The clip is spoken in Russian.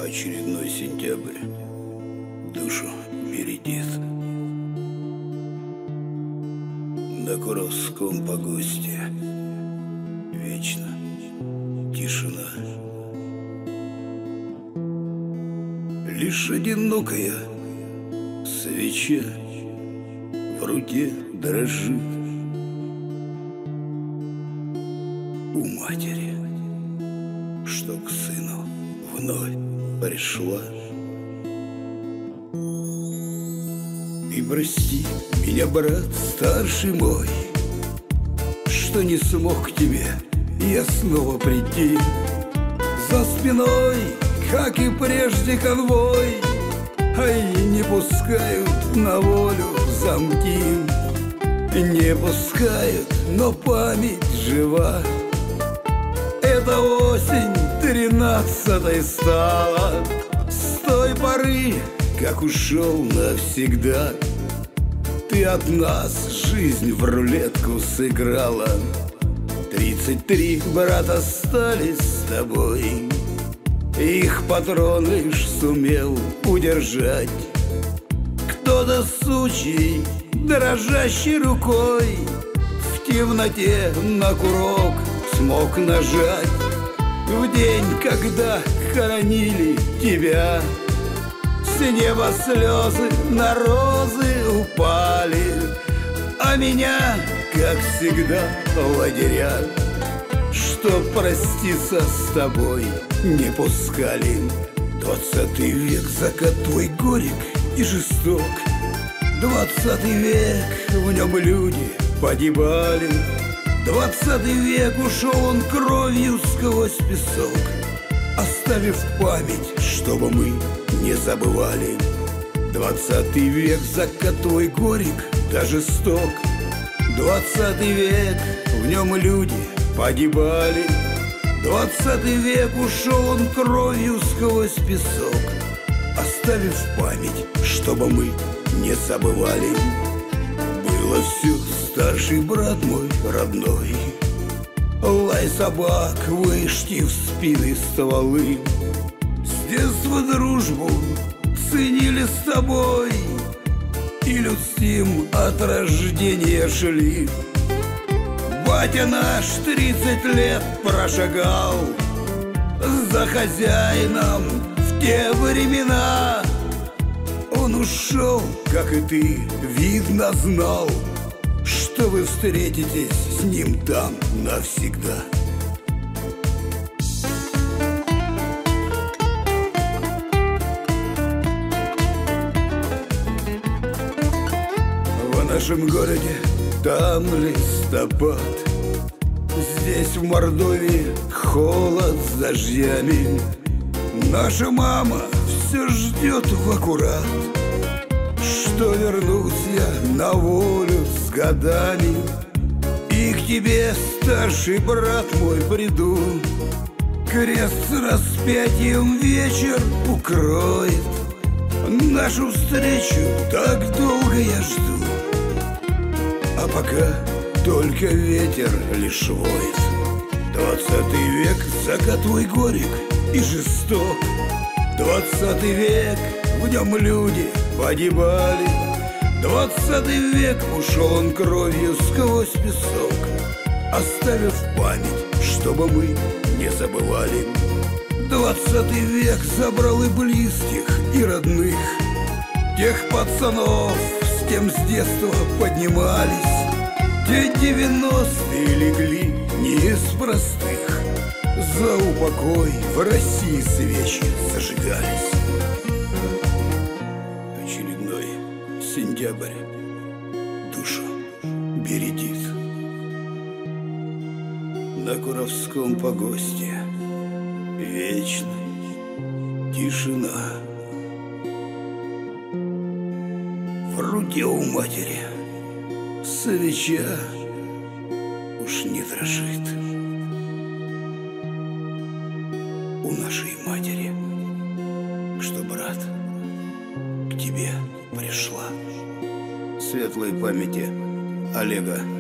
Очередной сентябрь душу бередит. На Куровском погосте вечно тишина. Лишь одинокая свеча в руке дрожит. У матери, что к сыну вновь пришла. И прости меня, брат старший мой, что не смог к тебе я снова прийти. За спиной, как и прежде, конвой, ай, не пускают на волю замки. Не пускают, но память жива. Эта осень 13-й стала с той поры, как ушел навсегда. Ты от нас жизнь в рулетку сыграла. 33 брата остались с тобой. Их патрон лишь сумел удержать. Кто-то сучий, дрожащей рукой в темноте на курок смог нажать. В день, когда хоронили тебя, с неба слезы на розы упали, а меня, как всегда, в лагеря, чтоб проститься с тобой, не пускали. 20 век, закат твой горек и жесток. 20 век, в нем люди погибали. 20 век, ушел он кровью сквозь песок, оставив память, чтобы мы не забывали. 20 век, закат твой горек да жесток. 20 век, в нем люди погибали. 20 век, ушел он кровью сквозь песок, оставив память, чтобы мы не забывали. Было все, старший брат мой родной, лай собак, вышки в спины стволы. С детства дружбу ценили с тобой, и людским от рождения шли. Батя наш 30 лет прошагал за хозяином в те времена. Он ушел, как и ты, видно знал, что вы встретитесь с ним там навсегда. В нашем городе там листопад, здесь в Мордовии холод с дождями. Наша мама все ждет в аккурат, что вернусь я на волю с годами. И к тебе, старший брат мой, приду. Крест с распятием вечер укроет. Нашу встречу так долго я жду, а пока только ветер лишь воет. 20 век, закат твой горек и жесток. 20 век, в нем люди погибали. 20 век, ушел он кровью сквозь песок, оставив память, чтобы мы не забывали. 20 век забрал и близких, и родных, тех пацанов, с кем с детства поднимались. Те 90-е легли не из простых, за упокой в России свечи зажигались. Очередной сентябрь душу бередит. На Куровском погосте вечно тишина. В руке у матери свеча уж не дрожит. У нашей матери, что брат к тебе пришла. Светлой памяти Олега